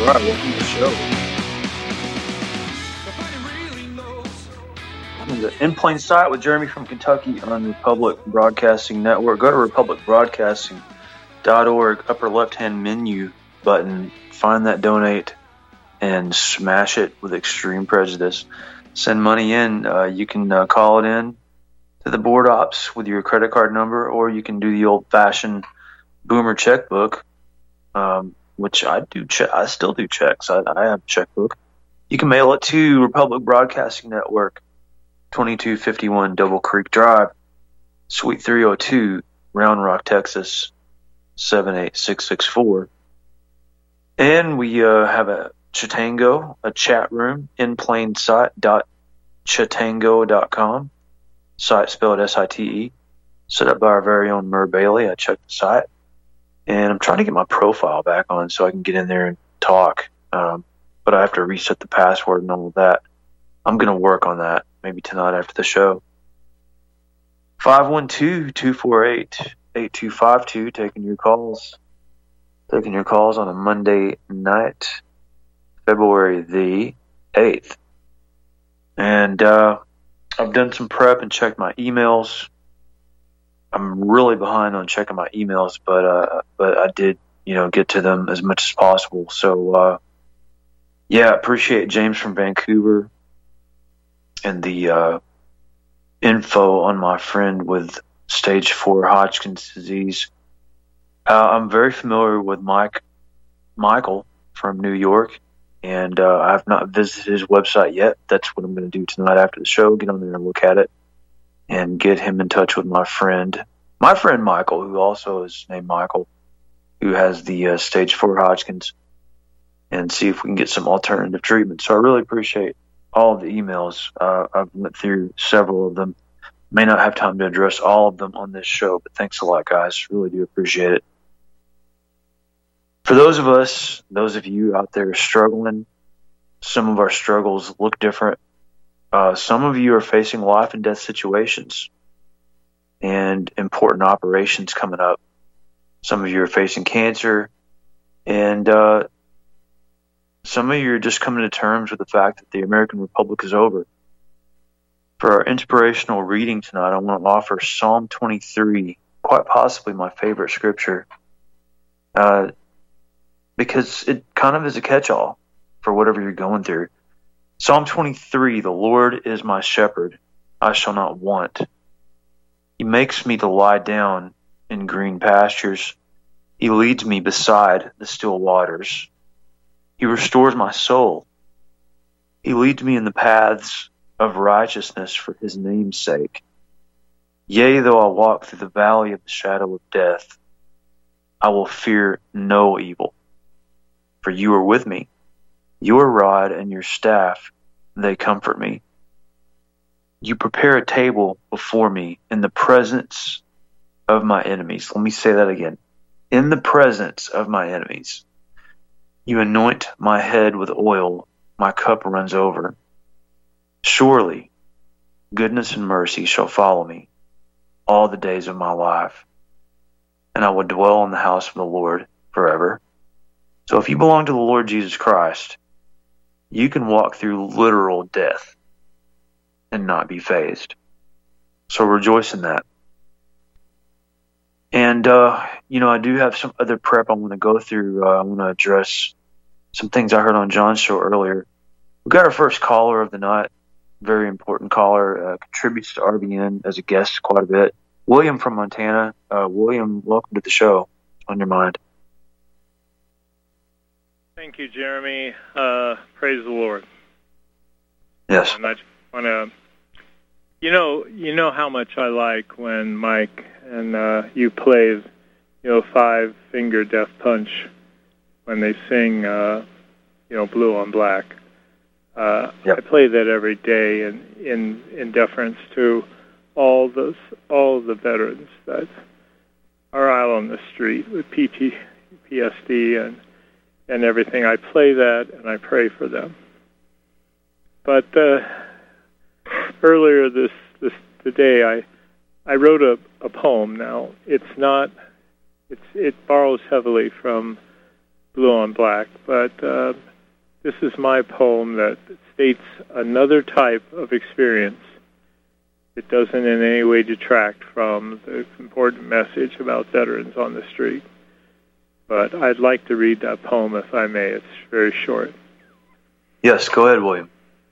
right, welcome to the show. Welcome to In Plain Sight with Jeremy from Kentucky on Republic Broadcasting Network. Go to republicbroadcasting.org, upper left-hand menu button, find that donate, and smash it with extreme prejudice. Send money in. You can call it in to the board ops with your credit card number, or you can do the old-fashioned boomer checkbook, which I do. I still do checks. I have a checkbook. You can mail it to Republic Broadcasting Network, 2251 Double Creek Drive, Suite 302, Round Rock, Texas, 78664. And we have a Chatango, a chat room, inplainsight.chatango.com. Site spelled S-I-T-E. Set up by our very own Mur Bailey. I checked the site. And I'm trying to get my profile back on so I can get in there and talk. But I have to reset the password and all of that. I'm going to work on that maybe tonight after the show. 512-248-8252, taking your calls. Taking your calls on a Monday night, February the 8th. And I've done some prep and checked my emails. I'm really behind on checking my emails, but I did, get to them as much as possible. So, appreciate James from Vancouver and the info on my friend with stage 4 Hodgkin's disease. I'm very familiar with Michael from New York, and I have not visited his website yet. That's what I'm going to do tonight after the show, get on there and look at it and get him in touch with my friend Michael, who also is named Michael, who has the stage 4 Hodgkin's, and see if we can get some alternative treatment. So I really appreciate all of the emails. I've went through several of them. May not have time to address all of them on this show, but thanks a lot, guys. Really do appreciate it. For those of you out there struggling, some of our struggles look different. Some of you are facing life and death situations and important operations coming up. Some of you are facing cancer, and some of you are just coming to terms with the fact that the American Republic is over. For our inspirational reading tonight, I want to offer Psalm 23, quite possibly my favorite scripture, because it kind of is a catch-all for whatever you're going through. Psalm 23, the Lord is my shepherd, I shall not want. He makes me to lie down in green pastures. He leads me beside the still waters. He restores my soul. He leads me in the paths of righteousness for his name's sake. Yea, though I walk through the valley of the shadow of death, I will fear no evil, for you are with me. Your rod and your staff, they comfort me. You prepare a table before me in the presence of my enemies. Let me say that again. In the presence of my enemies. You anoint my head with oil, my cup runs over. Surely, goodness and mercy shall follow me all the days of my life, and I will dwell in the house of the Lord forever. So if you belong to the Lord Jesus Christ, you can walk through literal death and not be fazed. So rejoice in that. And, I do have some other prep I want to go through. I want to address some things I heard on John's show earlier. We got our first caller of the night. Very important caller. Contributes to RBN as a guest quite a bit. William from Montana. William, welcome to the show. What's on your mind? Thank you, Jeremy. Praise the Lord. Yes. And I just want to, you know how much I like when Mike and you play, Five-Finger Death Punch when they sing, Blue on Black. Yep. I play that every day in deference to all the veterans that are out on the street with PTSD and everything. I play that and I pray for them. But earlier today, I wrote a poem. Now it borrows heavily from blue on black, but this is my poem that states another type of experience. It doesn't in any way detract from the important message about veterans on the street. But I'd like to read that poem, if I may. It's very short. Yes, go ahead, William.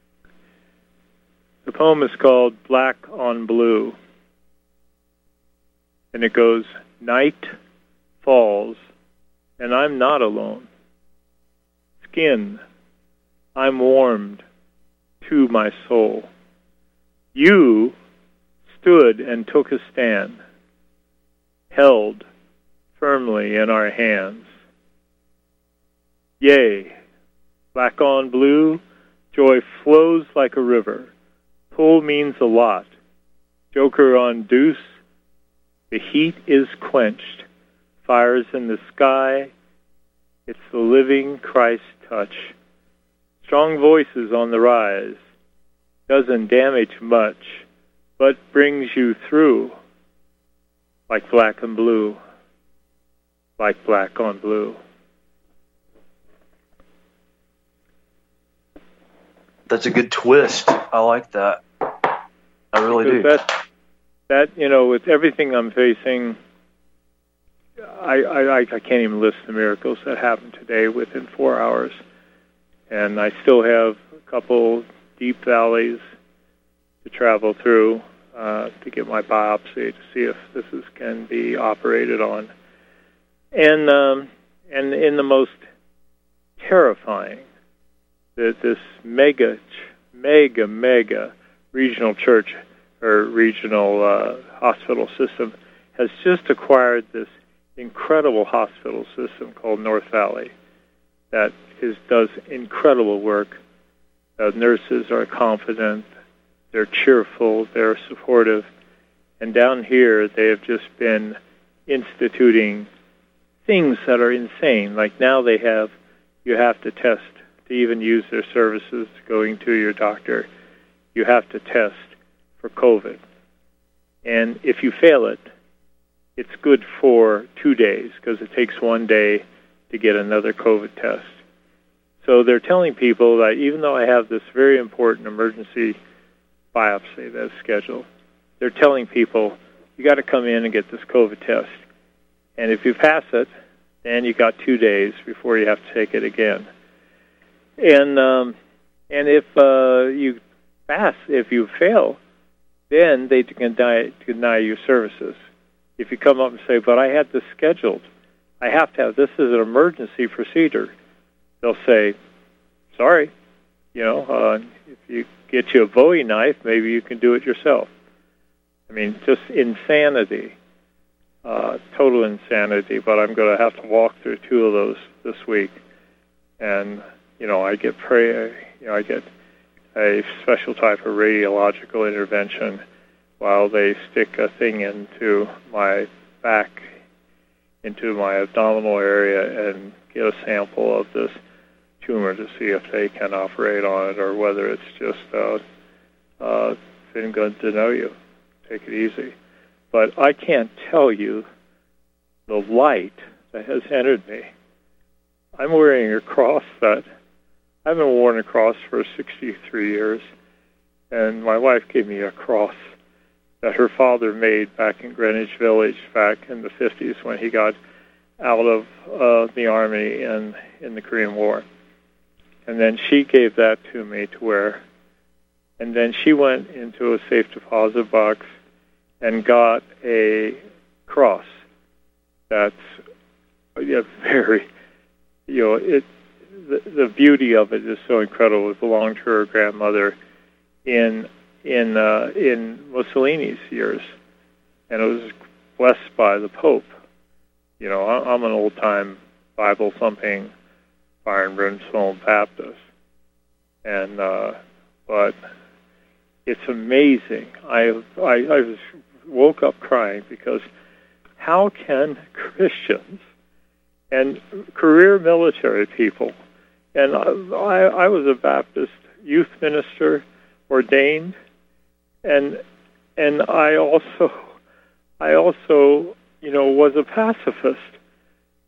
The poem is called Black on Blue. And it goes, night falls, and I'm not alone. Skin, I'm warmed to my soul. You stood and took a stand, held firmly in our hands. Yea, black on blue, joy flows like a river. Pull means a lot. Joker on deuce, the heat is quenched. Fires in the sky, it's the living Christ touch. Strong voices on the rise, doesn't damage much, but brings you through like black and blue, like black on blue. That's a good twist. I like that. I really do. That, you know, with everything I'm facing, I can't even list the miracles that happened today within 4 hours. And I still have a couple deep valleys to travel through to get my biopsy to see if this can be operated on. And in the most terrifying, this mega regional church or regional hospital system has just acquired this incredible hospital system called North Valley that does incredible work. Nurses are confident, they're cheerful, they're supportive, and down here they have just been instituting things that are insane. Like now you have to test to even use their services going to your doctor. You have to test for COVID. And if you fail it, it's good for 2 days because it takes 1 day to get another COVID test. So they're telling people that even though I have this very important emergency biopsy that's scheduled, they're telling people, you got to come in and get this COVID test. And if you pass it, then you got 2 days before you have to take it again. And if you pass, if you fail, then they can deny your services. If you come up and say, but I had this scheduled, I have to have, this is an emergency procedure, they'll say, sorry, if you get you a Bowie knife, maybe you can do it yourself. I mean, just insanity, total insanity, but I'm going to have to walk through 2 of those this week. And, I get a special type of radiological intervention while they stick a thing into my back, into my abdominal area, and get a sample of this tumor to see if they can operate on it or whether it's just been good to know you. Take it easy. But I can't tell you the light that has entered me. I'm wearing a cross that I haven't worn a cross for 63 years, and my wife gave me a cross that her father made back in Greenwich Village back in the 50s when he got out of the Army in the Korean War. And then she gave that to me to wear. And then she went into a safe deposit box and got a cross that's very, the beauty of it is so incredible. It belonged to her grandmother in Mussolini's years, and it was blessed by the Pope. I'm an old-time Bible-thumping, fire and brimstone Baptist, and but it's amazing. I woke up crying because how can Christians and career military people, and I was a Baptist youth minister, ordained, and I also was a pacifist,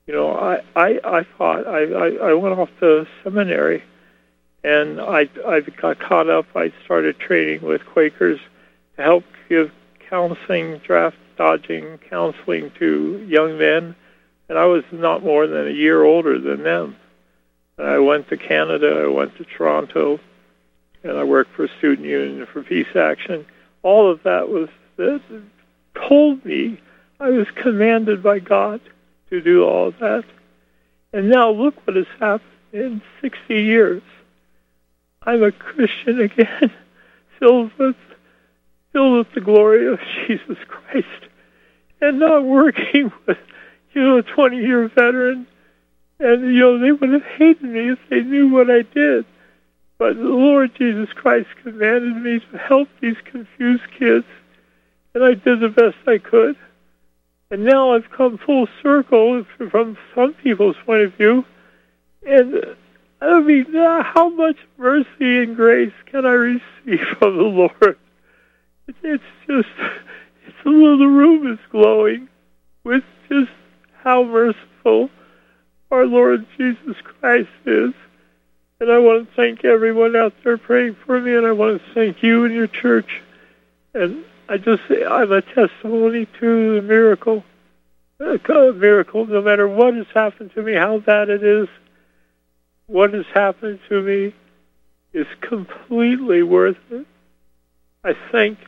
I thought I went off to seminary, and I got caught up. I started training with Quakers to help give counseling, draft dodging counseling to young men, and I was not more than a year older than them. And I went to Canada, I went to Toronto, and I worked for Student Union for Peace Action. All of that told me I was commanded by God to do all of that. And now look what has happened in 60 years. I'm a Christian again, filled with the glory of Jesus Christ, and not working with, a 20-year veteran. And, they would have hated me if they knew what I did. But the Lord Jesus Christ commanded me to help these confused kids, and I did the best I could. And now I've come full circle from some people's point of view. And, how much mercy and grace can I receive from the Lord? The room is glowing with just how merciful our Lord Jesus Christ is. And I want to thank everyone out there praying for me, and I want to thank you and your church. And I'm a testimony to the miracle. A miracle, no matter what has happened to me, how bad it is, what has happened to me is completely worth it. I thank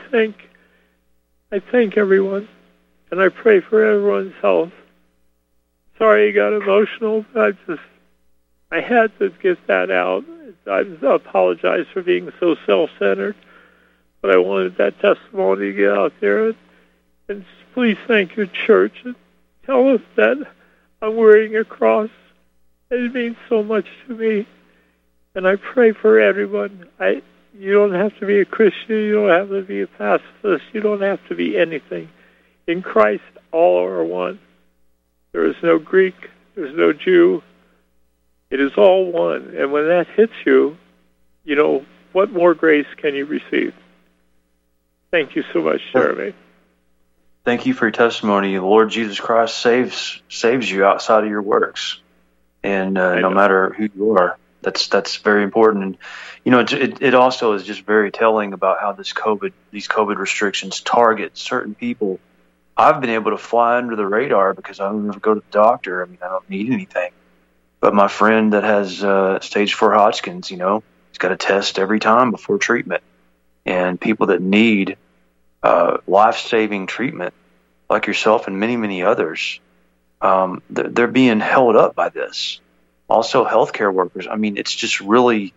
everyone, and I pray for everyone's health. Sorry I got emotional, but I had to get that out. I apologize for being so self-centered, but I wanted that testimony to get out there. And please thank your church and tell us that I'm wearing a cross. It means so much to me. And I pray for everyone. You don't have to be a Christian. You don't have to be a pacifist. You don't have to be anything. In Christ, all are one. There is no Greek. There's no Jew. It is all one. And when that hits you, what more grace can you receive? Thank you so much, Jeremy. Thank you for your testimony. The Lord Jesus Christ saves you outside of your works. And no matter who you are, that's very important. And it also is just very telling about how these COVID restrictions target certain people. I've been able to fly under the radar because I don't ever go to the doctor. I don't need anything. But my friend that has stage 4 Hodgkin's, he's got a test every time before treatment. And people that need life-saving treatment, like yourself and many, many others, they're being held up by this. Also, healthcare workers. It's really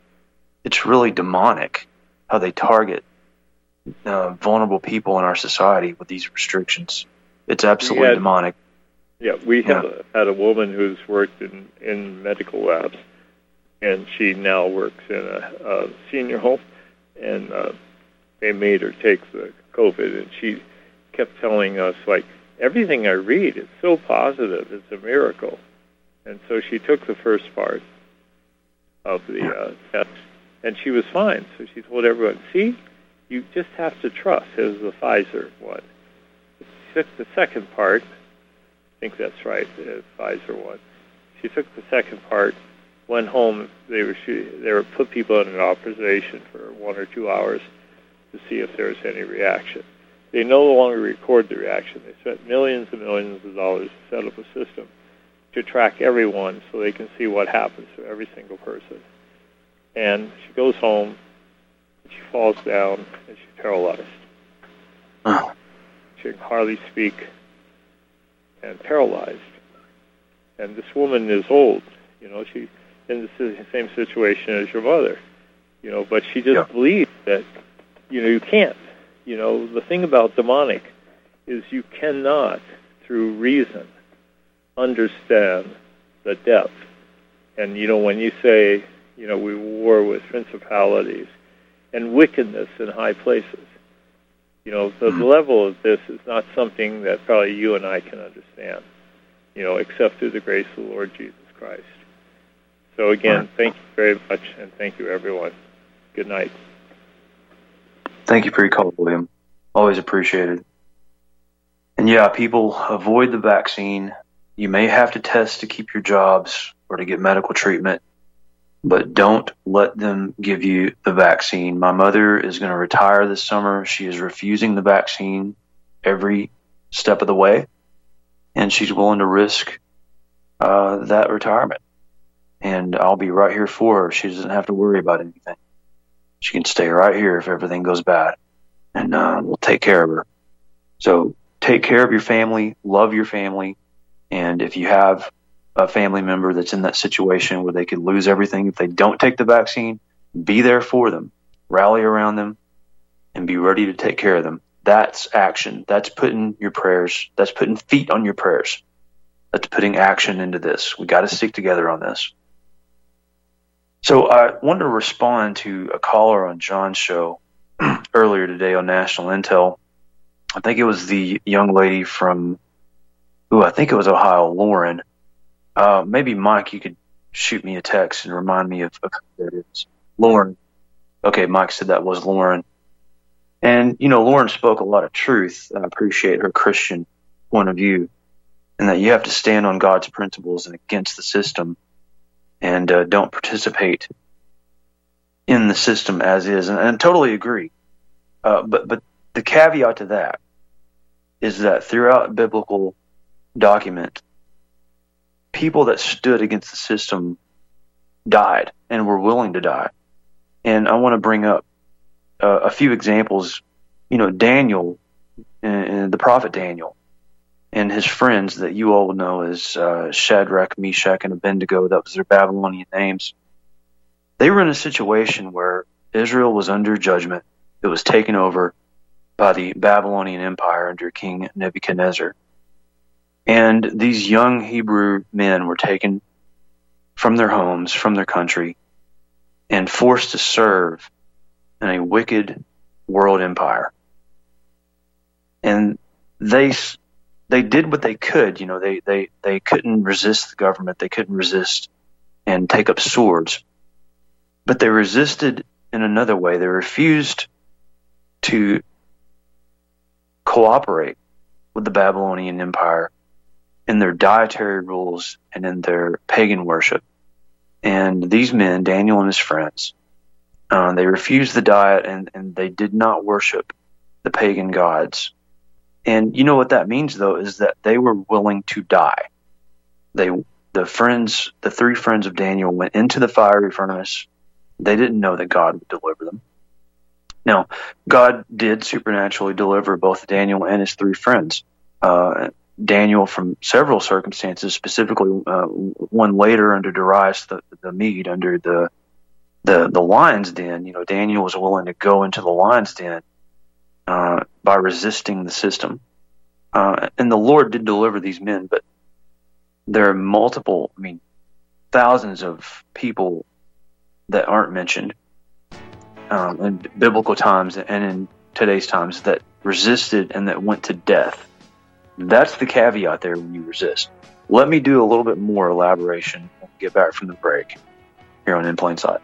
demonic how they target vulnerable people in our society with these restrictions. It's absolutely demonic. Yeah, we had a woman who's worked in medical labs, and she now works in a senior home, and they made her take the COVID, and she kept telling us, everything I read is so positive, it's a miracle. And so she took the first part of the test, and she was fine. So she told everyone, see, you just have to trust. It was the Pfizer one. She took the second part. I think that's right, the Pfizer one. She took the second part, went home. They were put people in an observation for 1 or 2 hours to see if there was any reaction. They no longer record the reaction. They spent millions and millions of dollars to set up a system to track everyone so they can see what happens to every single person. And she goes home, and she falls down, and she's paralyzed. Oh. She can hardly speak, and paralyzed. And this woman is old, she's in the same situation as your mother, but she just believes that, you can't. The thing about demonic is you cannot, through reason, understand the depth. And, when you say, we war with principalities and wickedness in high places, the level of this is not something that probably you and I can understand, except through the grace of the Lord Jesus Christ. So again, thank you very much, and thank you, everyone. Good night. Thank you for your call, William. Always appreciated. And people avoid the vaccine. You may have to test to keep your jobs or to get medical treatment, but don't let them give you the vaccine. My mother is going to retire this summer. She is refusing the vaccine every step of the way, and she's willing to risk that retirement. And I'll be right here for her. She doesn't have to worry about anything. She can stay right here if everything goes bad, and we'll take care of her. So take care of your family, love your family, and if you have a family member that's in that situation where they could lose everything if they don't take the vaccine, be there for them, rally around them, and be ready to take care of them. That's action. That's putting your prayers, that's putting feet on your prayers. That's putting action into this. We got to stick together on this. So I wanted to respond to a caller on John's show earlier today on National Intel. I think it was the young lady from, I think it was Ohio, Lauren. Maybe Mike, you could shoot me a text and remind me of who that is. Lauren. Okay, Mike said that was Lauren. And, Lauren spoke a lot of truth. I appreciate her Christian point of view, and that you have to stand on God's principles and against the system, and don't participate in the system as is. And I totally agree. But the caveat to that is that throughout biblical document, people that stood against the system died and were willing to die. And I want to bring up a few examples. Daniel, and the prophet Daniel, and his friends that you all know as Shadrach, Meshach, and Abednego. That was their Babylonian names. They were in a situation where Israel was under judgment. It was taken over by the Babylonian Empire under King Nebuchadnezzar. And these young Hebrew men were taken from their homes, from their country, and forced to serve in a wicked world empire. And they did what they could. They couldn't resist the government. They couldn't resist and take up swords. But they resisted in another way. They refused to cooperate with the Babylonian Empire in their dietary rules and in their pagan worship. And these men, Daniel and his friends, they refused the diet, and they did not worship the pagan gods. And you know what that means, though, is that they were willing to die. The three friends of Daniel went into the fiery furnace. They didn't know that God would deliver them. Now, God did supernaturally deliver both Daniel and his three friends. Daniel from several circumstances, specifically one later under Darius the Mede, under the lion's den. Daniel was willing to go into the lion's den by resisting the system. And the Lord did deliver these men, but there are thousands of people that aren't mentioned in biblical times and in today's times that resisted and that went to death. That's the caveat there when you resist. Let me do a little bit more elaboration when we get back from the break here on In Plain Sight.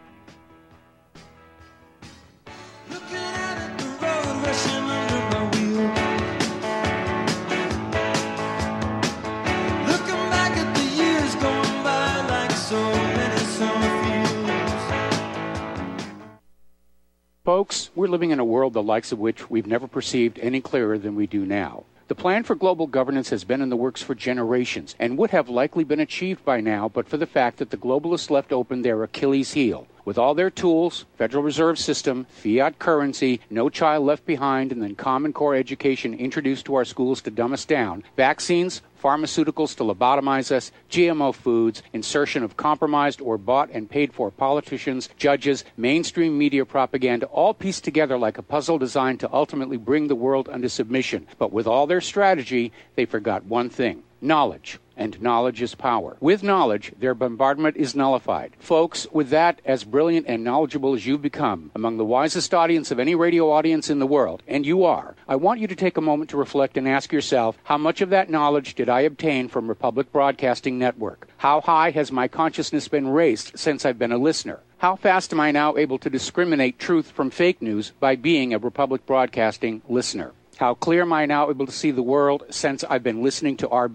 Folks, we're living in a world the likes of which we've never perceived any clearer than we do now. The plan for global governance has been in the works for generations and would have likely been achieved by now but for the fact that the globalists left open their Achilles heel. With all their tools, Federal Reserve System, fiat currency, no child left behind, and then Common Core education introduced to our schools to dumb us down, vaccines, pharmaceuticals to lobotomize us, GMO foods, insertion of compromised or bought and paid for politicians, judges, mainstream media propaganda, all pieced together like a puzzle designed to ultimately bring the world under submission. But with all their strategy, they forgot one thing: knowledge. And knowledge is power. With knowledge, their bombardment is nullified. Folks, with that, as brilliant and knowledgeable as you've become, among the wisest audience of any radio audience in the world, and you are, I want you to take a moment to reflect and ask yourself, how much of that knowledge did I obtain from Republic Broadcasting Network? How high has my consciousness been raised since I've been a listener? How fast am I now able to discriminate truth from fake news by being a Republic Broadcasting listener? How clear am I now able to see the world since I've been listening to RBN?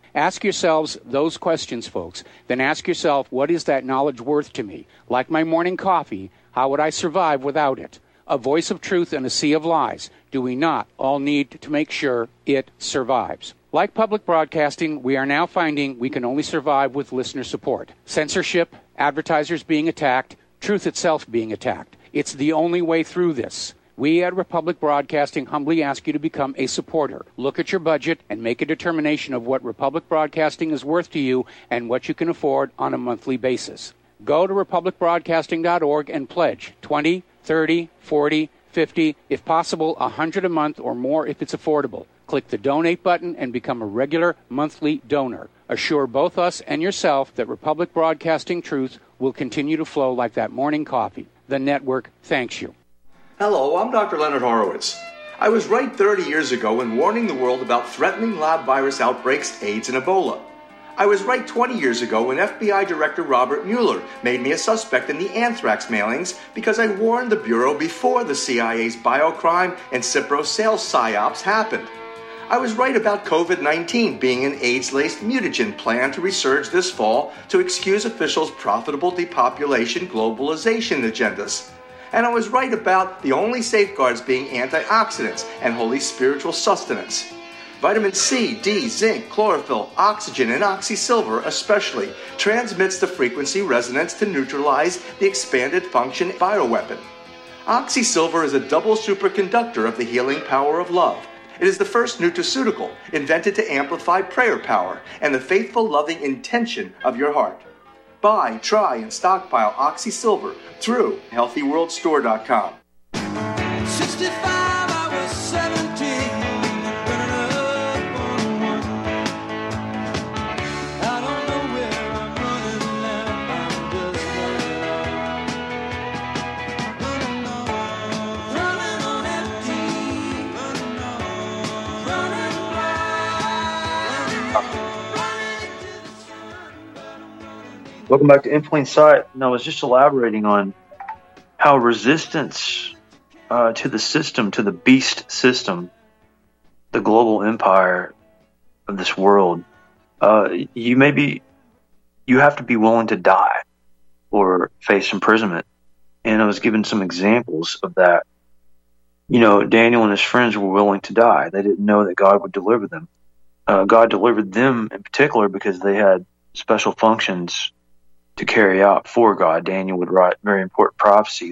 Ask yourselves those questions, folks. Then ask yourself, what is that knowledge worth to me? Like my morning coffee, how would I survive without it? A voice of truth in a sea of lies. Do we not all need to make sure it survives? Like public broadcasting, we are now finding we can only survive with listener support. Censorship, advertisers being attacked, truth itself being attacked. It's the only way through this. We at Republic Broadcasting humbly ask you to become a supporter. Look at your budget and make a determination of what Republic Broadcasting is worth to you and what you can afford on a monthly basis. Go to republicbroadcasting.org and pledge $20, $30, $40, $50, if possible, $100 a month or more if it's affordable. Click the donate button and become a regular monthly donor. Assure both us and yourself that Republic Broadcasting truth will continue to flow like that morning coffee. The network thanks you. Hello, I'm Dr. Leonard Horowitz. I was right 30 years ago in warning the world about threatening lab virus outbreaks, AIDS, and Ebola. I was right 20 years ago when FBI Director Robert Mueller made me a suspect in the anthrax mailings because I warned the Bureau before the CIA's biocrime and Cipro sales psyops happened. I was right about COVID-19 being an AIDS-laced mutagen planned to resurge this fall to excuse officials' profitable depopulation globalization agendas. And I was right about the only safeguards being antioxidants and holy spiritual sustenance. Vitamin C, D, zinc, chlorophyll, oxygen, and oxysilver especially transmits the frequency resonance to neutralize the expanded function bioweapon. Oxysilver is a double superconductor of the healing power of love. It is the first nutraceutical invented to amplify prayer power and the faithful, loving intention of your heart. Buy, try, and stockpile Oxysilver through HealthyWorldStore.com. 65, I was 17, running up on one. I don't know where I'm running now, I'm just running on. Running on empty, running to the sun, but I'm running. Welcome back to In Plain Sight. And I was just elaborating on how resistance to the system, to the beast system, the global empire of this world, you have to be willing to die or face imprisonment. And I was given some examples of that. You know, Daniel and his friends were willing to die. They didn't know that God would deliver them. God delivered them in particular because they had special functions to carry out for God. Daniel would write very important prophecy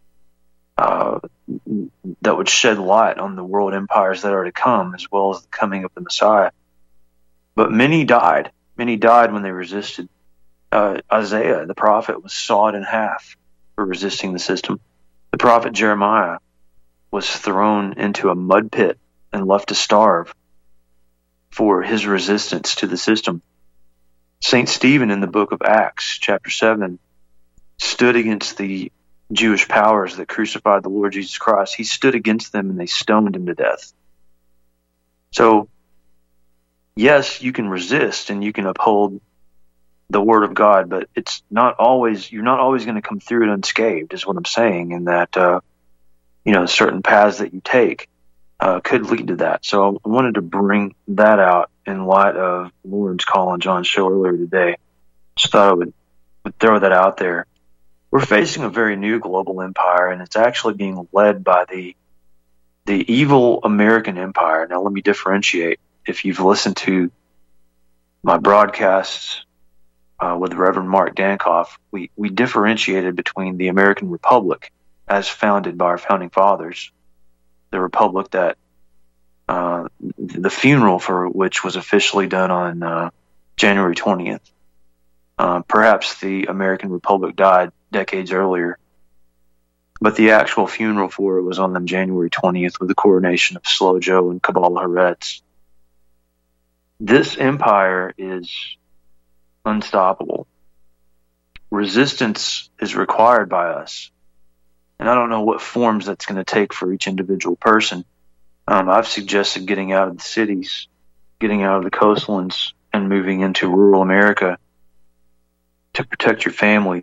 that would shed light on the world empires that are to come, as well as the coming of the Messiah. But many died. Many died when they resisted. Isaiah, the prophet, was sawed in half for resisting the system. The prophet Jeremiah was thrown into a mud pit and left to starve for his resistance to the system. St. Stephen in the book of Acts, chapter 7, stood against the Jewish powers that crucified the Lord Jesus Christ. He stood against them and they stoned him to death. So, yes, you can resist and you can uphold the word of God, but it's not always, you're not always going to come through it unscathed, is what I'm saying, and that, certain paths that you take could lead to that. So I wanted to bring that out in light of Lauren's call on John's show earlier today. Just thought I would throw that out there. We're facing a very new global empire, and it's actually being led by the evil American empire. Now, let me differentiate. If you've listened to my broadcasts with Reverend Mark Dankoff, we differentiated between the American Republic, as founded by our founding fathers, the republic that the funeral for which was officially done on January 20th. Perhaps the American Republic died decades earlier, but the actual funeral for it was on January 20th with the coronation of Slow Joe and Kabbalah Haaretz. This empire is unstoppable. Resistance is required by us. And I don't know what forms that's going to take for each individual person. I've suggested getting out of the cities, getting out of the coastlands, and moving into rural America to protect your families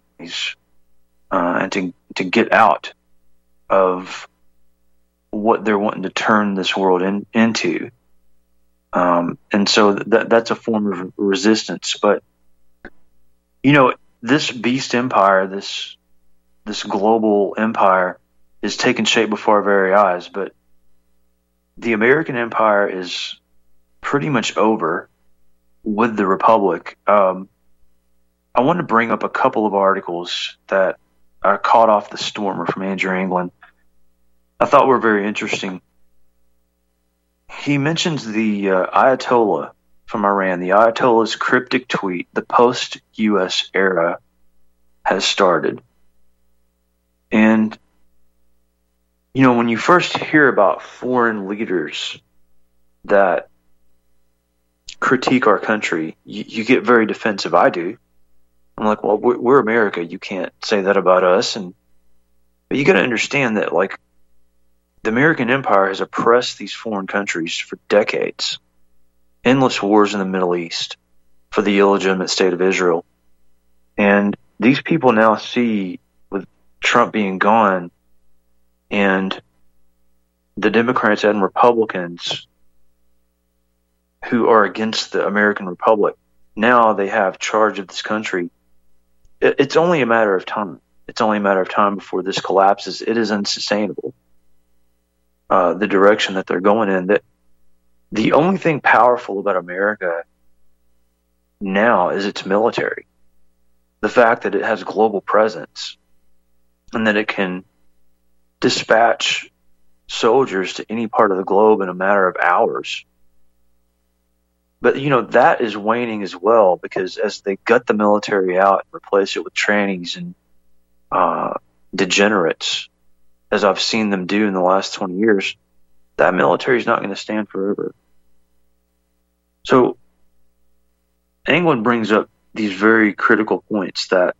and to get out of what they're wanting to turn this world into. And so that's a form of resistance. But, you know, this beast empire, this global empire is taking shape before our very eyes. But the American empire is pretty much over with the Republic. I want to bring up a couple of articles that are caught off the Stormer from Andrew Anglin. I thought were very interesting. He mentions the Ayatollah from Iran. The Ayatollah's cryptic tweet, "The post-U.S. era has started." And, you know, when you first hear about foreign leaders that critique our country, you get very defensive. I do. I'm like, well, we're America. You can't say that about us. But you got to understand that, like, the American empire has oppressed these foreign countries for decades. Endless wars in the Middle East for the illegitimate state of Israel. And these people now see, with Trump being gone and the Democrats and Republicans who are against the American Republic, now they have charge of this country. It's only a matter of time. It's only a matter of time before this collapses. It is unsustainable. The direction that they're going in. That the only thing powerful about America now is its military. The fact that it has global presence and that it can dispatch soldiers to any part of the globe in a matter of hours. But, you know, that is waning as well, because as they gut the military out and replace it with trannies and degenerates, as I've seen them do in the last 20 years, that military is not going to stand forever. So Anglin brings up these very critical points that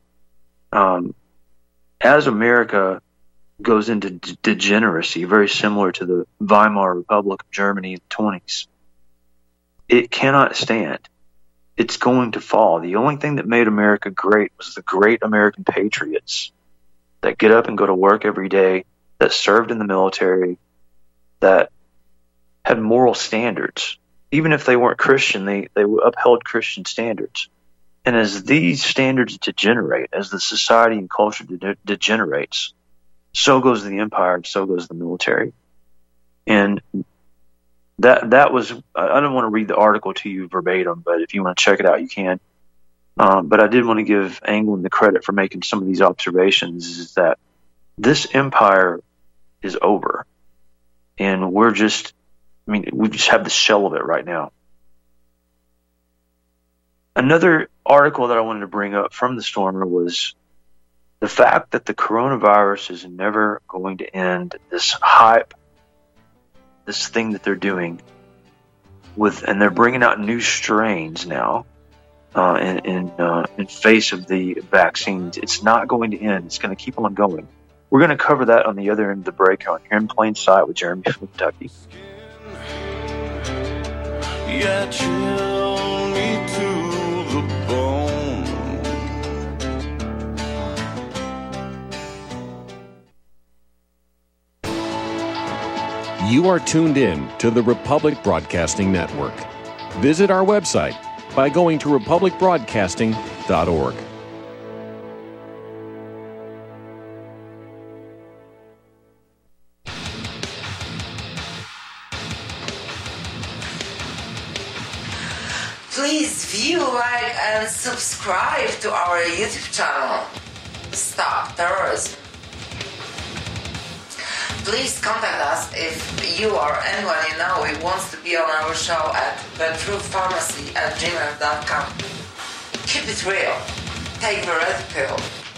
as America goes into degeneracy, very similar to the Weimar Republic of Germany in the 20s, it cannot stand. It's going to fall. The only thing that made America great was the great American patriots that get up and go to work every day, that served in the military, that had moral standards. Even if they weren't Christian, they upheld Christian standards. And as these standards degenerate, as the society and culture degenerates, so goes the empire and so goes the military. And that was, I don't want to read the article to you verbatim, but if you want to check it out, you can. But I did want to give Anglin the credit for making some of these observations, is that this empire is over. And we just have the shell of it right now. Another article that I wanted to bring up from the Stormer was the fact that the coronavirus is never going to end. This hype, this thing that they're doing and they're bringing out new strains now in face of the vaccines. It's not going to end. It's going to keep on going. We're going to cover that on the other end of the break on Here in Plain Sight with Jeremy from Kentucky. Yeah, chill me to the bone. You are tuned in to the Republic Broadcasting Network. Visit our website by going to republicbroadcasting.org. Please view, like, and subscribe to our YouTube channel. Stop Terrorism. Please contact us if you or anyone you know who wants to be on our show at thetruthpharmacy@gmail.com. Keep it real. Take the red pill.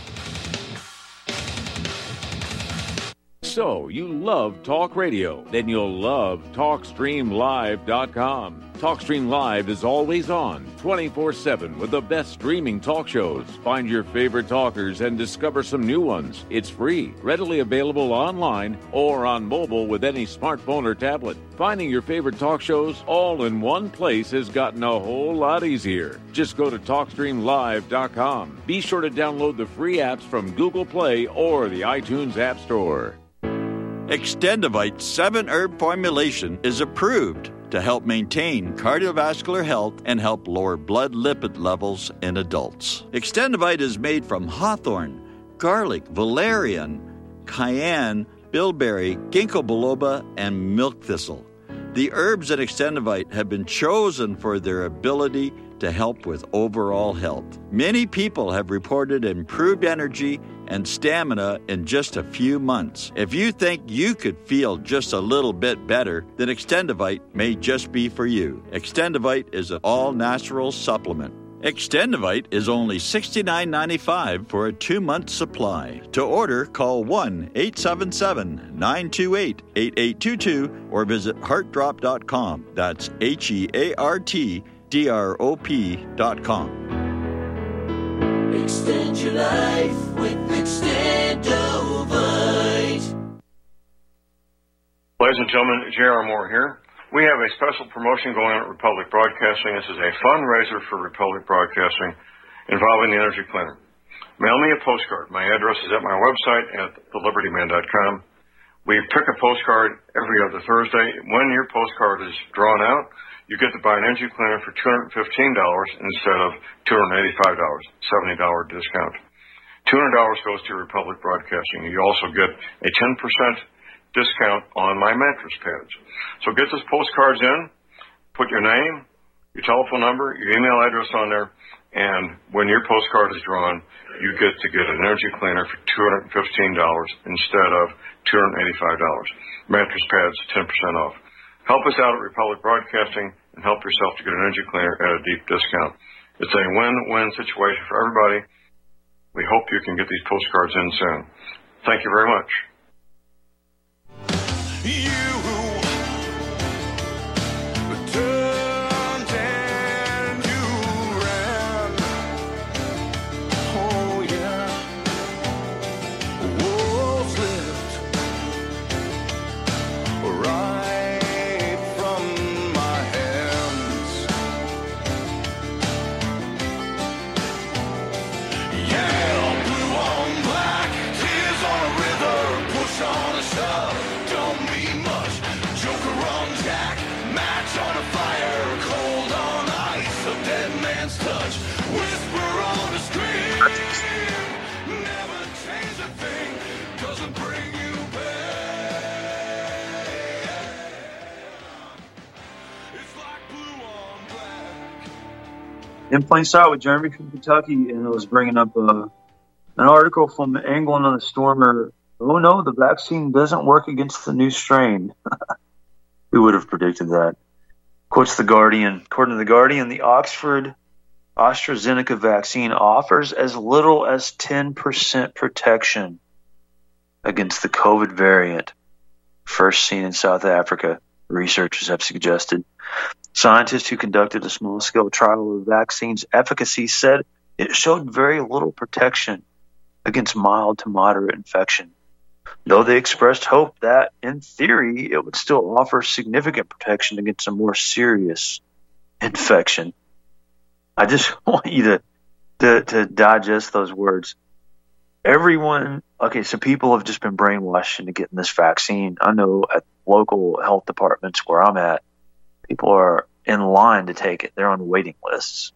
So, you love talk radio? Then you'll love TalkStreamLive.com. TalkStream Live is always on, 24/7, with the best streaming talk shows. Find your favorite talkers and discover some new ones. It's free, readily available online or on mobile with any smartphone or tablet. Finding your favorite talk shows all in one place has gotten a whole lot easier. Just go to TalkStreamLive.com. Be sure to download the free apps from Google Play or the iTunes App Store. Extendivite 7-herb formulation is approved to help maintain cardiovascular health and help lower blood lipid levels in adults. Extendivite is made from hawthorn, garlic, valerian, cayenne, bilberry, ginkgo biloba, and milk thistle. The herbs in Extendivite have been chosen for their ability to help with overall health. Many people have reported improved energy and stamina in just a few months. If you think you could feel just a little bit better, then Extendivite may just be for you. Extendivite is an all-natural supplement. Extendivite is only $69.95 for a 2-month supply. To order, call 1-877-928-8822 or visit heartdrop.com. That's HEARTDROP.com. Extend your life with Extendovite. Ladies and gentlemen, J.R. Moore here. We have a special promotion going on at Republic Broadcasting. This is a fundraiser for Republic Broadcasting involving the Energy Cleaner. Mail me a postcard. My address is at my website at thelibertyman.com. We pick a postcard every other Thursday. When your postcard is drawn out, you get to buy an Energy Cleaner for $215 instead of $285, $70 discount. $200 goes to Republic Broadcasting. You also get a 10% discount on my mattress pads. So get those postcards in, put your name, your telephone number, your email address on there, and when your postcard is drawn, you get to get an Energy Cleaner for $215 instead of $285. Mattress pads, 10% off. Help us out at Republic Broadcasting and help yourself to get an Energy Cleaner at a deep discount. It's a win-win situation for everybody. We hope you can get these postcards in soon. Thank you very much. You turned and you ran. Oh yeah. Wolves lift right from my hands. Yeah, blue on black, tears on a river, push on a shove. Don't mean much. Joker on Jack, match on a fire, cold on ice, a dead man's touch, whisper on a screen. Never change a thing, doesn't bring you back. It's like blue on black. In Plain Sight with Jeremy from Kentucky, and I was bringing up an article from England on the Stormer. Oh no, the vaccine doesn't work against the new strain. Who would have predicted that? Quotes The Guardian. According to The Guardian, the Oxford AstraZeneca vaccine offers as little as 10% protection against the COVID variant, first seen in South Africa, researchers have suggested. Scientists who conducted a small-scale trial of the vaccine's efficacy said it showed very little protection against mild to moderate infection, though they expressed hope that, in theory, it would still offer significant protection against a more serious infection. I just want you to digest those words. Everyone, okay, so people have just been brainwashed into getting this vaccine. I know at local health departments where I'm at, people are in line to take it. They're on waiting lists.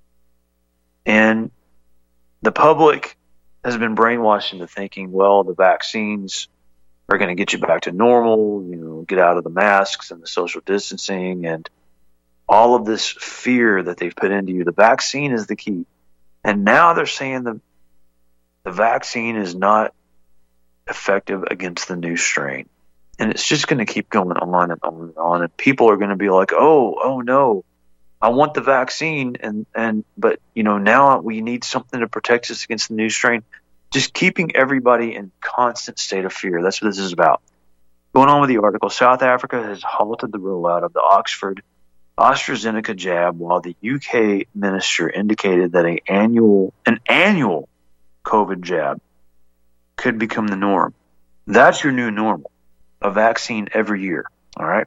And the public has been brainwashed into thinking, well, the vaccines are going to get you back to normal, get out of the masks and the social distancing and all of this fear that they've put into you. The vaccine is the key. And now they're saying the vaccine is not effective against the new strain. And it's just going to keep going on and on and on. And people are going to be like, oh no, I want the vaccine. But now we need something to protect us against the new strain. Just keeping everybody in constant state of fear. That's what this is about. Going on with the article, South Africa has halted the rollout of the Oxford AstraZeneca jab, while the UK minister indicated that an annual COVID jab could become the norm. That's your new normal. A vaccine every year. All right.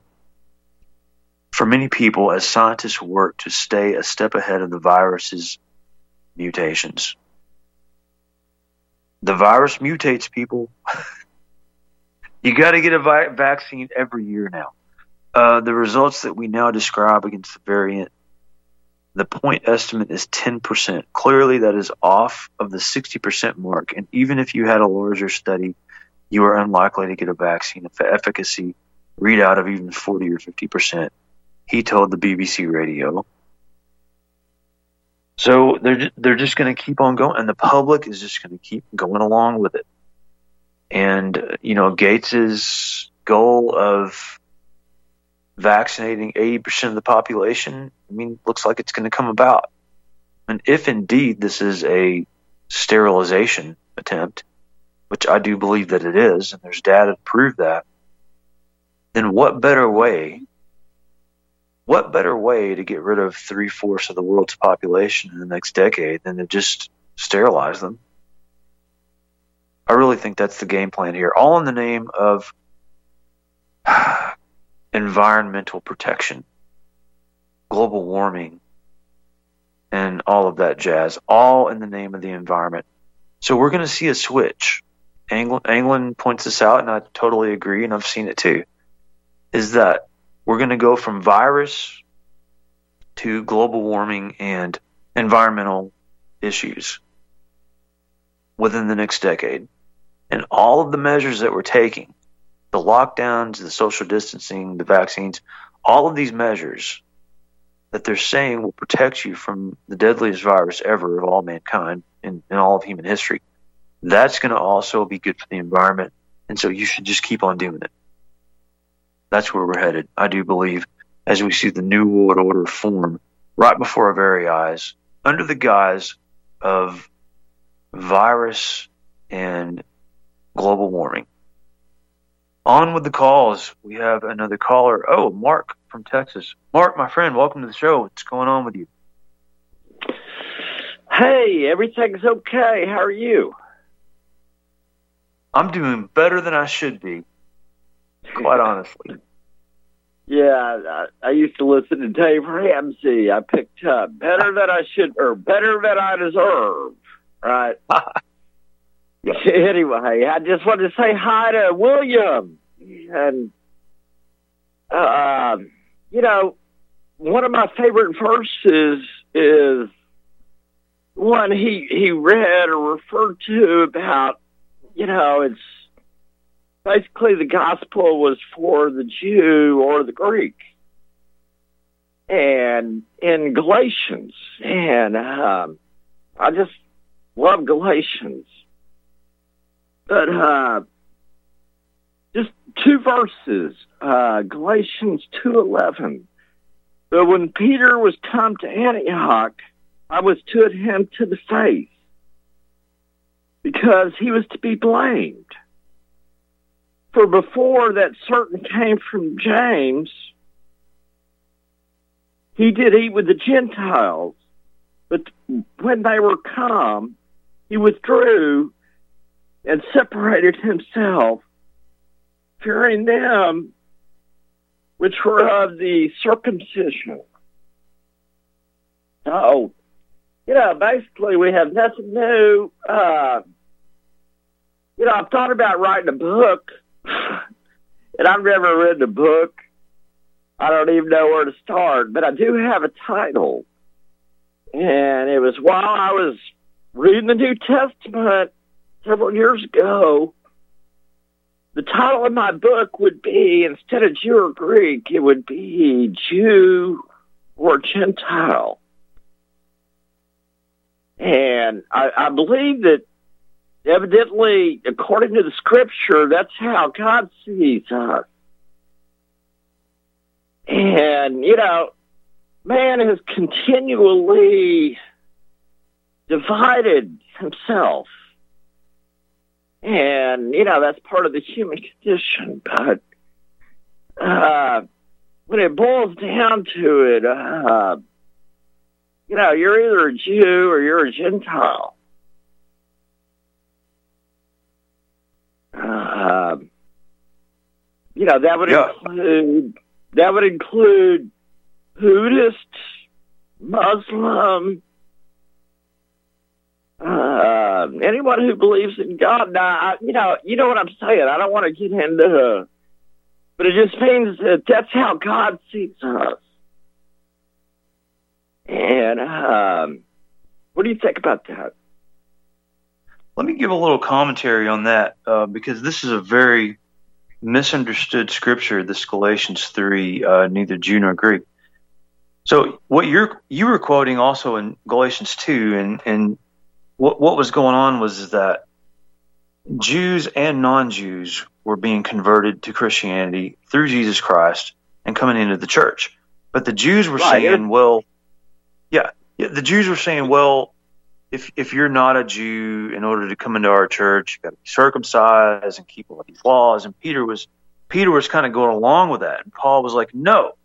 For many people, as scientists work to stay a step ahead of the virus's mutations. The virus mutates, people. You got to get a vaccine every year now. The results that we now describe against the variant, the point estimate is 10%. Clearly, that is off of the 60% mark. And even if you had a larger study, you are unlikely to get a vaccine efficacy readout of even 40 or 50%. He told the BBC radio. So they're just going to keep on going, and the public is just going to keep going along with it. And, Gates's goal of vaccinating 80% of the population, looks like it's going to come about. And if indeed this is a sterilization attempt, which I do believe that it is, and there's data to prove that, then what better way to get rid of 3/4 of the world's population in the next decade than to just sterilize them? I really think that's the game plan here, all in the name of environmental protection, global warming, and all of that jazz, all in the name of the environment. So we're going to see a switch. England points this out, and I totally agree, and I've seen it too, is that we're going to go from virus to global warming and environmental issues within the next decade. And all of the measures that we're taking, the lockdowns, the social distancing, the vaccines, all of these measures that they're saying will protect you from the deadliest virus ever of all mankind in all of human history, that's going to also be good for the environment. And so you should just keep on doing it. That's where we're headed, I do believe, as we see the New World Order form right before our very eyes, under the guise of virus and global warming. On with the calls. We have another caller. Oh, Mark from Texas. Mark, my friend, welcome to the show. What's going on with you? Hey, everything's okay. How are you? I'm doing better than I should be, quite honestly. Yeah, I used to listen to Dave Ramsey. I picked up better than I should, or better than I deserve, right? Yeah. Anyway, I just wanted to say hi to William. And, one of my favorite verses is one he read or referred to about, it's basically the gospel was for the Jew or the Greek. And in Galatians, and I just love Galatians. But just two verses, Galatians 2:11. But when Peter was come to Antioch, I withstood him to the face, because he was to be blamed. For before that certain came from James, he did eat with the Gentiles, but when they were come, he withdrew and separated himself, fearing them which were of the circumcision. So, basically we have nothing new. I've thought about writing a book, and I've never written a book. I don't even know where to start, but I do have a title. And it was while I was reading the New Testament several years ago, the title of my book would be, instead of Jew or Greek, it would be Jew or Gentile. And I believe that evidently, according to the scripture, that's how God sees us. And, man has continually divided himself. And, that's part of the human condition. But when it boils down to it, you're either a Jew or you're a Gentile. That would include Buddhist, Muslim, anyone who believes in God. Now, you know what I'm saying. I don't want to get into, But it just means that that's how God sees us. And what do you think about that? Let me give a little commentary on that, because this is a very misunderstood scripture, this Galatians 3, neither Jew nor Greek. So what you were quoting also in Galatians 2, and what was going on was that Jews and non-Jews were being converted to Christianity through Jesus Christ and coming into the church. But the Jews were saying, the Jews were saying, well, if you're not a Jew, in order to come into our church, you've got to be circumcised and keep all these laws. And Peter was kind of going along with that. And Paul was like, no,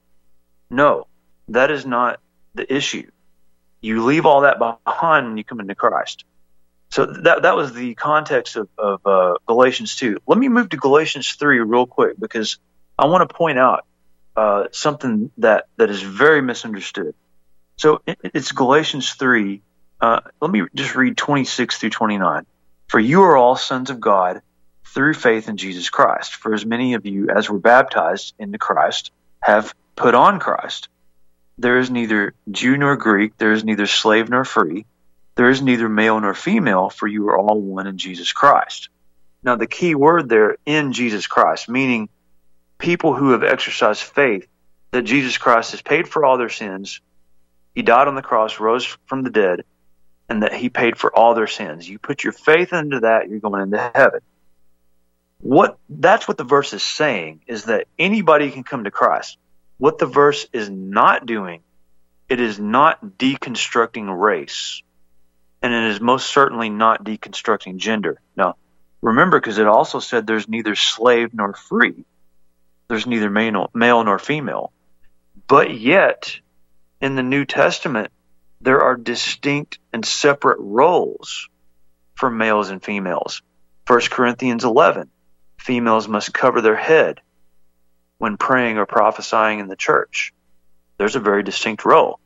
that is not the issue. You leave all that behind when you come into Christ. So that was the context of Galatians 2. Let me move to Galatians 3 real quick, because I want to point out something that is very misunderstood. So it's Galatians 3. Let me just read 26 through 29. For you are all sons of God through faith in Jesus Christ. For as many of you as were baptized into Christ have put on Christ. There is neither Jew nor Greek, there is neither slave nor free, there is neither male nor female, for you are all one in Jesus Christ. Now the key word there, in Jesus Christ, meaning people who have exercised faith that Jesus Christ has paid for all their sins, he died on the cross, rose from the dead, and that he paid for all their sins. You put your faith into that, you're going into heaven. That's what the verse is saying, is that anybody can come to Christ. What the verse is not doing, it is not deconstructing race. And it is most certainly not deconstructing gender. Now, remember, because it also said there's neither slave nor free. There's neither male nor female. But yet, in the New Testament, there are distinct and separate roles for males and females. 1 Corinthians 11, females must cover their head when praying or prophesying in the church. There's a very distinct role.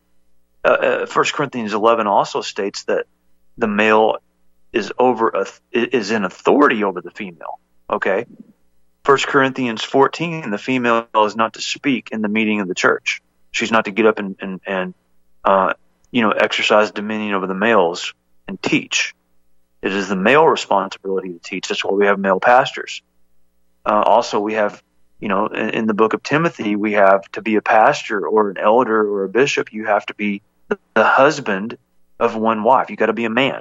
1 Corinthians 11 also states that the male is in authority over the female. Okay? 1 Corinthians 14, the female is not to speak in the meeting of the church. She's not to get up and exercise dominion over the males and teach. It is the male responsibility to teach. That's why we have male pastors. Also, we have, in the book of Timothy, we have to be a pastor or an elder or a bishop, you have to be the husband of one wife. You got to be a man.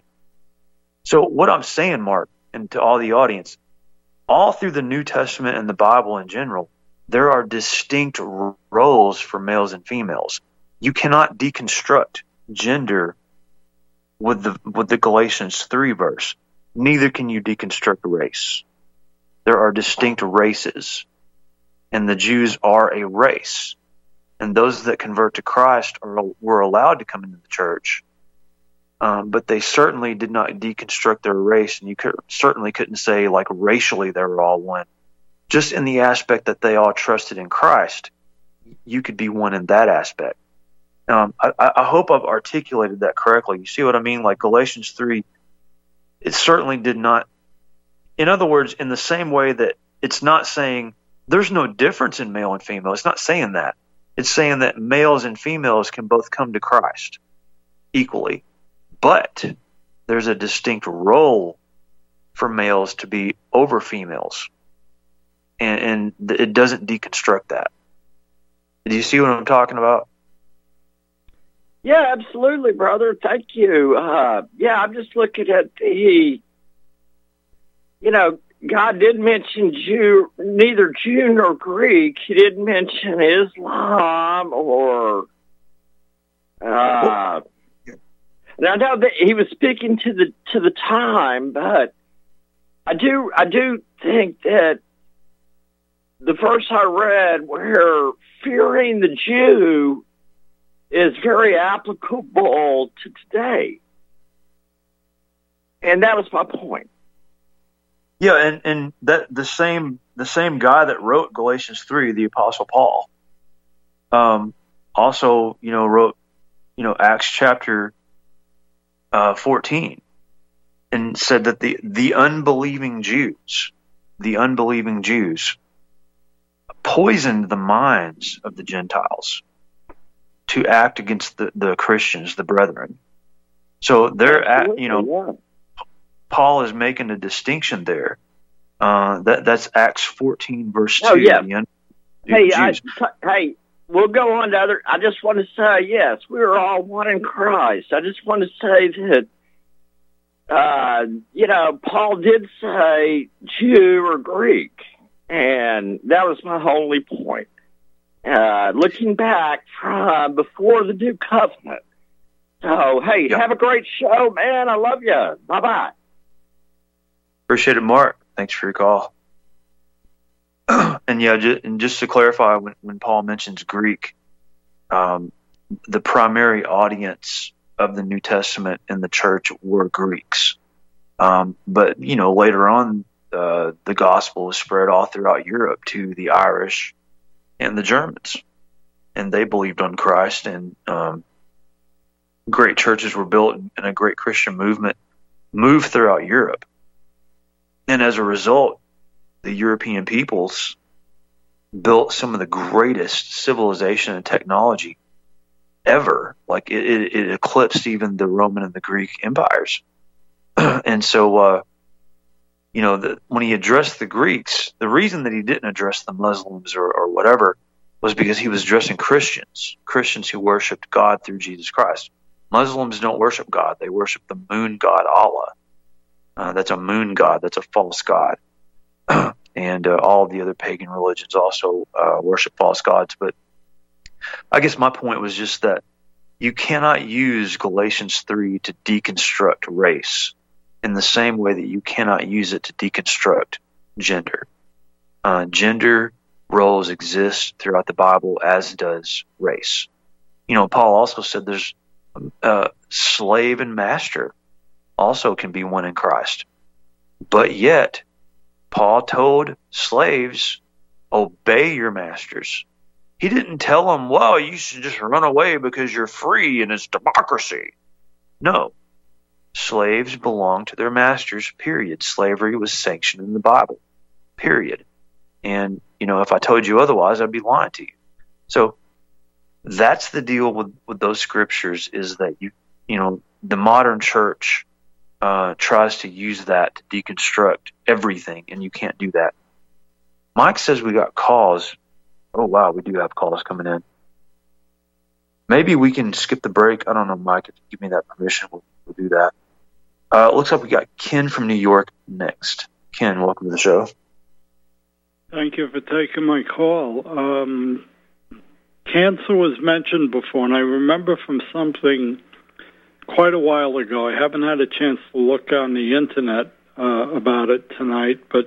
So what I'm saying, Mark, and to all the audience, all through the New Testament and the Bible in general, there are distinct roles for males and females. You cannot deconstruct gender with the Galatians 3 verse. Neither can you deconstruct race. There are distinct races, and the Jews are a race. And those that convert to Christ were allowed to come into the church, but they certainly did not deconstruct their race, and you certainly couldn't say like racially they were all one. Just in the aspect that they all trusted in Christ, you could be one in that aspect. I hope I've articulated that correctly. You see what I mean? Like Galatians 3, it certainly did not. In other words, in the same way that it's not saying there's no difference in male and female. It's not saying that. It's saying that males and females can both come to Christ equally. But there's a distinct role for males to be over females. And it doesn't deconstruct that. Do you see what I'm talking about? Yeah, absolutely, brother. Thank you. I'm just looking at God didn't mention neither Jew nor Greek. He didn't mention Islam or. Now I know that he was speaking to the time, but I do think that the verse I read, where fearing the Jew is very applicable to today, and that was my point. Yeah, and that the same guy that wrote Galatians 3, the Apostle Paul, also wrote Acts chapter 14, and said that the unbelieving Jews, poisoned the minds of the Gentiles to act against the Christians, the brethren. So Paul is making a distinction there. That's Acts 14, verse 2. Oh, yeah. Hey, we'll go on to other. I just want to say, yes, we're all one in Christ. I just want to say that, Paul did say Jew or Greek, and that was my only point. Looking back from before the New Covenant. So, hey, have a great show, man. I love you. Bye-bye. Appreciate it, Mark. Thanks for your call. And just to clarify, when Paul mentions Greek, the primary audience of the New Testament in the church were Greeks. But, later on, the gospel was spread all throughout Europe to the Irish and the Germans. And they believed on Christ, and great churches were built, and a great Christian movement moved throughout Europe. And as a result, the European peoples built some of the greatest civilization and technology ever. Like it eclipsed even the Roman and the Greek empires. And so, when he addressed the Greeks, the reason that he didn't address the Muslims or whatever was because he was addressing Christians who worshiped God through Jesus Christ. Muslims don't worship God. They worship the moon god Allah. That's a moon god. That's a false god. And all of the other pagan religions also worship false gods. But I guess my point was just that you cannot use Galatians 3 to deconstruct race in the same way that you cannot use it to deconstruct gender. Gender roles exist throughout the Bible, as does race. Paul also said there's slave and master also can be one in Christ. But yet, Paul told slaves, obey your masters. He didn't tell them, well, you should just run away because you're free and it's democracy. No. Slaves belong to their masters, period. Slavery was sanctioned in the Bible, period. And, if I told you otherwise, I'd be lying to you. So that's the deal with those scriptures, is that the modern church tries to use that to deconstruct everything, and you can't do that. Mike says we got calls. Oh, wow, we do have calls coming in. Maybe we can skip the break. I don't know, Mike, if you give me that permission, we'll do that. It looks like we got Ken from New York next. Ken, welcome to the show. Thank you for taking my call. Cancer was mentioned before, and I remember from something quite a while ago. I haven't had a chance to look on the internet about it tonight, but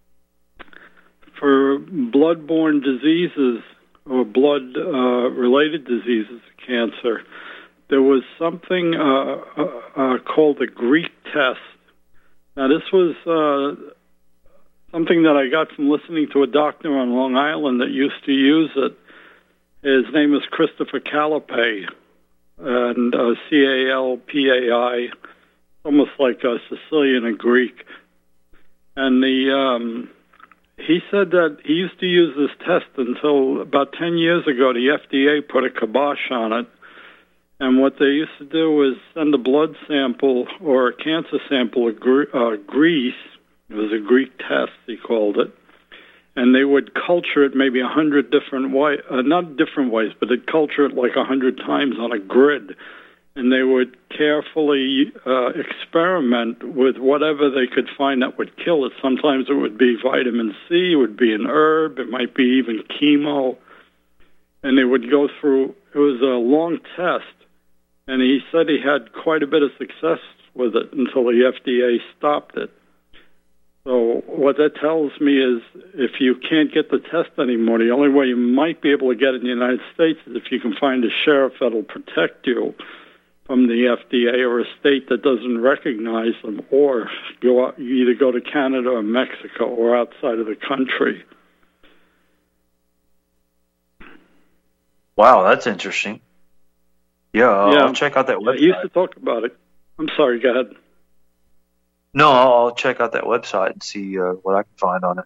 for blood-borne diseases or blood-related diseases, cancer, there was something called the Greek test. Now, this was something that I got from listening to a doctor on Long Island that used to use it. His name is Christopher Calipay, and Calpai, almost like a Sicilian and Greek. And he said that he used to use this test until about 10 years ago. The FDA put a kibosh on it. And what they used to do was send a blood sample or a cancer sample of Greece. It was a Greek test, he called it. And they would culture it maybe 100 different ways, not different ways, but they'd culture it like 100 times on a grid. And they would carefully experiment with whatever they could find that would kill it. Sometimes it would be vitamin C, it would be an herb, it might be even chemo. And they would go through, it was a long test. And he said he had quite a bit of success with it until the FDA stopped it. So what that tells me is if you can't get the test anymore, the only way you might be able to get it in the United States is if you can find a sheriff that will protect you from the FDA or a state that doesn't recognize them, or you either go to Canada or Mexico or outside of the country. Wow, that's interesting. Yeah, I'll check out that website. He used to talk about it. I'm sorry, go ahead. No, I'll check out that website and see what I can find on it.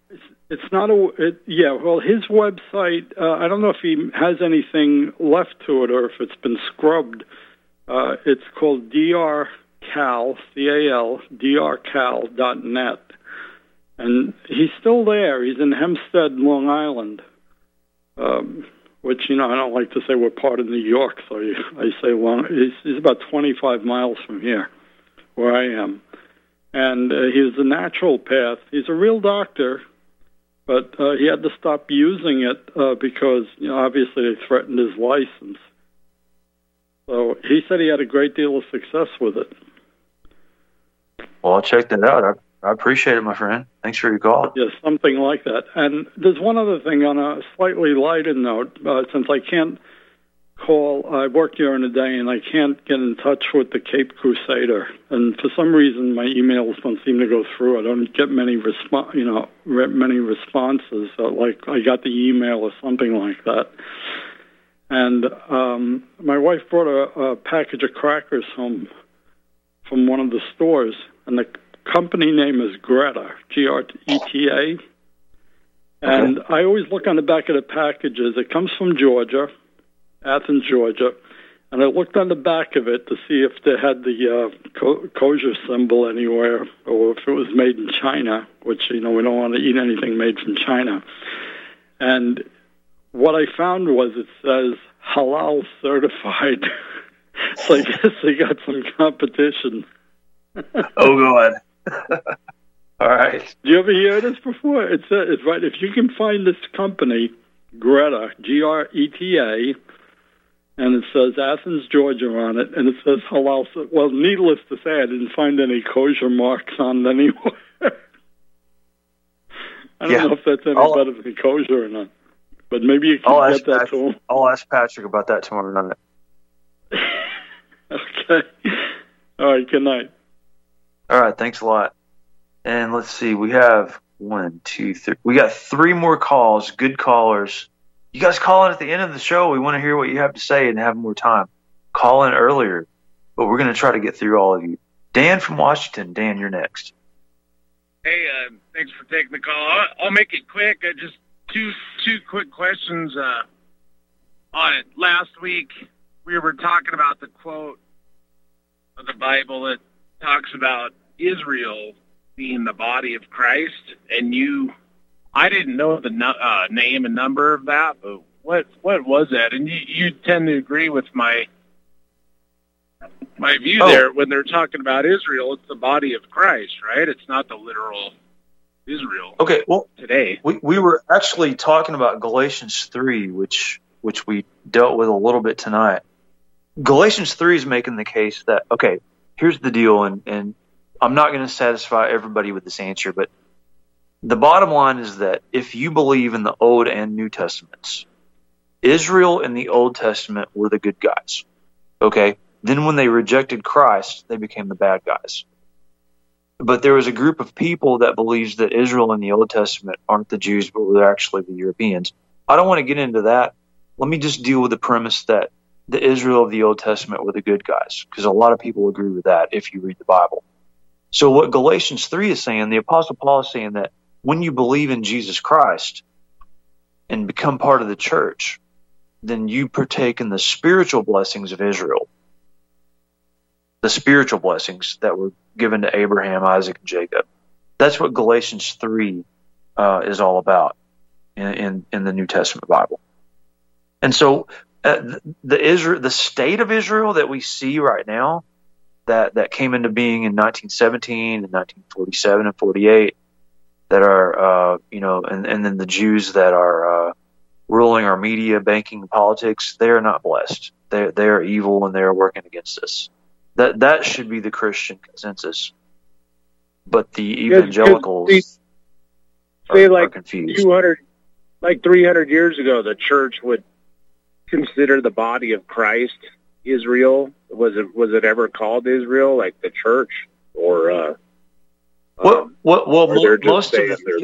It's not well, his website, I don't know if he has anything left to it or if it's been scrubbed. It's called drcal, C-A-L, drcal.net. And he's still there. He's in Hempstead, Long Island, which, I don't like to say we're part of New York, so I say he's about 25 miles from here, where I am. And he's a naturopath. He's a real doctor, but he had to stop using it because, obviously they threatened his license. So he said he had a great deal of success with it. Well, I'll check that out. I appreciate it, my friend. Thanks for your call. Yes, something like that. And there's one other thing on a slightly lighter note. Since I can't call, I work during the day, and I can't get in touch with the Cape Crusader. And for some reason, my emails don't seem to go through. I don't get many responses. Like I got the email or something like that. And my wife brought a package of crackers home from one of the stores, and the company name is Greta, Greta. And I always look on the back of the packages. It comes from Georgia, Athens, Georgia. And I looked on the back of it to see if they had the kosher symbol anywhere or if it was made in China, which, we don't want to eat anything made from China. And what I found was it says halal certified. So I guess they got some competition. Oh, go ahead. All right. Did you ever hear this before? It's right. If you can find this company, Greta, Greta, and it says Athens, Georgia on it, and it says halal. Well, needless to say, I didn't find any kosher marks on it anywhere. I don't know if that's any better than kosher or not, but maybe you can get that to him. I'll ask Patrick about that tomorrow night. Okay. All right, good night. All right, thanks a lot. And let's see, we have 1, 2, 3. We got 3 more calls, good callers. You guys call in at the end of the show. We want to hear what you have to say and have more time. Call in earlier, but we're going to try to get through all of you. Dan from Washington. Dan, you're next. Hey, thanks for taking the call. I'll make it quick. Just two quick questions on it. Last week, we were talking about the quote of the Bible that talks about Israel being the body of Christ, and I didn't know the name and number of that, but what was that? And you tend to agree with my view there. When they're talking about Israel, it's the body of Christ, right? It's not the literal Israel. Okay, well, today we were actually talking about Galatians 3, which we dealt with a little bit tonight. Galatians 3 is making the case that, okay, here's the deal, and I'm not going to satisfy everybody with this answer, but the bottom line is that if you believe in the Old and New Testaments, Israel in the Old Testament were the good guys. Okay? Then when they rejected Christ, they became the bad guys. But there was a group of people that believes that Israel in the Old Testament aren't the Jews, but were actually the Europeans. I don't want to get into that. Let me just deal with the premise that the Israel of the Old Testament were the good guys, because a lot of people agree with that if you read the Bible. So what Galatians 3 is saying, the Apostle Paul is saying that when you believe in Jesus Christ and become part of the church, then you partake in the spiritual blessings of Israel, the spiritual blessings that were given to Abraham, Isaac, and Jacob. That's what Galatians 3 is all about in the New Testament Bible. And so the state of Israel that we see right now, that came into being in 1917 and 1947 and 48, that are, and then the Jews that are ruling our media, banking, and politics, they are not blessed. They are evil, and they are working against us. That should be the Christian consensus. But the evangelicals are confused. 300 years ago, the church would consider the body of Christ Israel. Was it ever called Israel, like the church, or? Most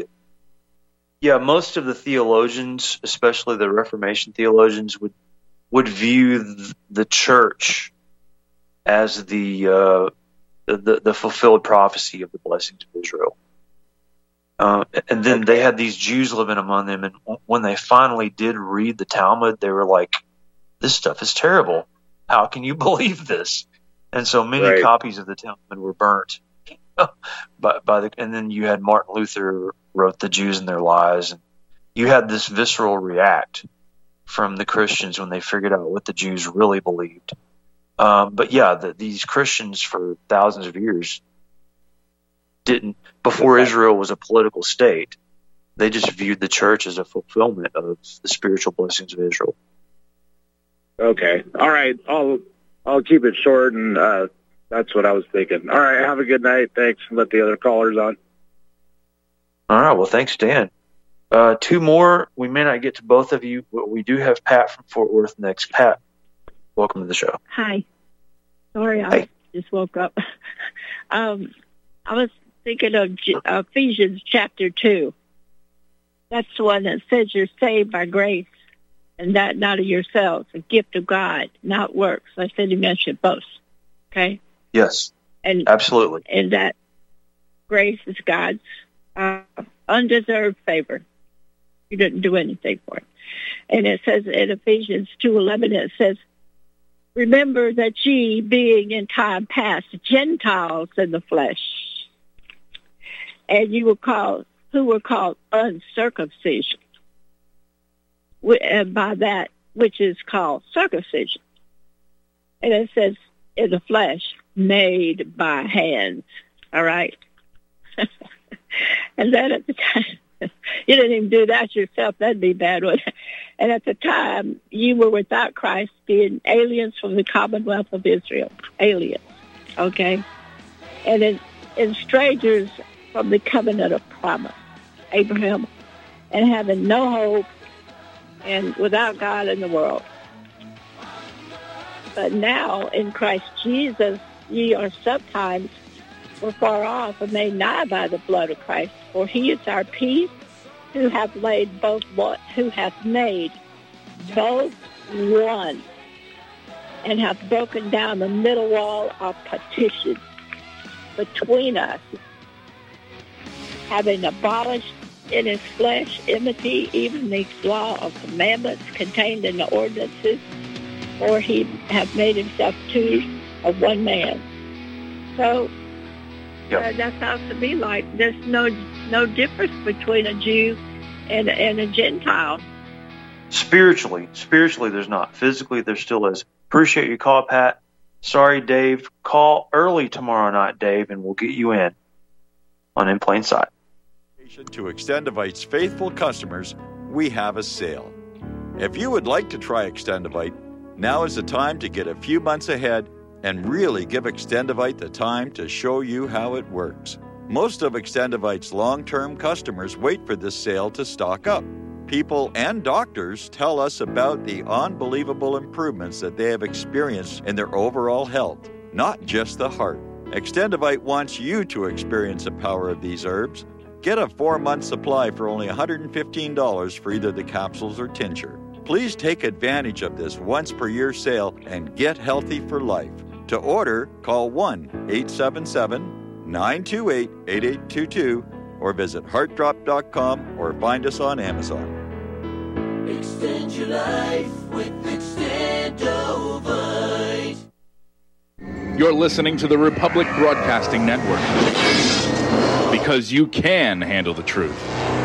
of the theologians, especially the Reformation theologians, would view the church as the fulfilled prophecy of the blessings of Israel. And then they had these Jews living among them, and when they finally did read the Talmud, they were like, this stuff is terrible. How can you believe this? And so many copies of the Talmud were burnt. And then you had Martin Luther wrote The Jews and Their Lies, and you had this visceral react from the Christians when they figured out what the Jews really believed. But yeah, these Christians for thousands of years didn't, before Israel was a political state, they just viewed the church as a fulfillment of the spiritual blessings of Israel. Okay. All right. I'll keep it short, and that's what I was thinking. All right. Have a good night. Thanks. Let the other callers on. All right. Well, thanks, Dan. Two more. We may not get to both of you, but we do have Pat from Fort Worth next. Pat, welcome to the show. Hi. Sorry, I just woke up. I was thinking of Ephesians chapter 2. That's the one that says you're saved by grace, and that not of yourselves, a gift of God, not works. I said you mentioned both. Okay? Yes. And absolutely. And that grace is God's undeserved favor. You didn't do anything for it. And it says in Ephesians 2:11, it says, remember that ye, being in time past Gentiles in the flesh, and you were called, who were called uncircumcision, and by that which is called circumcision. And it says in the flesh, made by hands. All right? And then at the time, you didn't even do that yourself. That'd be bad, wouldn't it? And at the time, you were without Christ, being aliens from the commonwealth of Israel. Aliens, okay? And in strangers from the covenant of promise, Abraham, and having no hope and without God in the world. But now, in Christ Jesus, ye are sometimes were far off and made nigh by the blood of Christ. For he is our peace, who hath made both one, and hath broken down the middle wall of partition between us, having abolished in his flesh enmity, even the law of commandments contained in the ordinances, for he hath made himself two of one man. So that's how it to be like. There's no difference between a Jew and a Gentile. Spiritually, there's not. Physically, there still is. Appreciate your call, Pat. Sorry, Dave. Call early tomorrow night, Dave, and we'll get you in on In Plain Sight. To Extendivite's faithful customers, we have a sale. If you would like to try Extendivite, now is the time to get a few months ahead and really give Extendivite the time to show you how it works. Most of Extendivite's long-term customers wait for this sale to stock up. People and doctors tell us about the unbelievable improvements that they have experienced in their overall health, not just the heart. Extendivite wants you to experience the power of these herbs. Get a 4-month supply for only $115 for either the capsules or tincture. Please take advantage of this once-per-year sale and get healthy for life. To order, call 1-877-928-8822 or visit heartdrop.com or find us on Amazon. Extend your life with Extendovite. You're listening to the Republic Broadcasting Network, because you can handle the truth.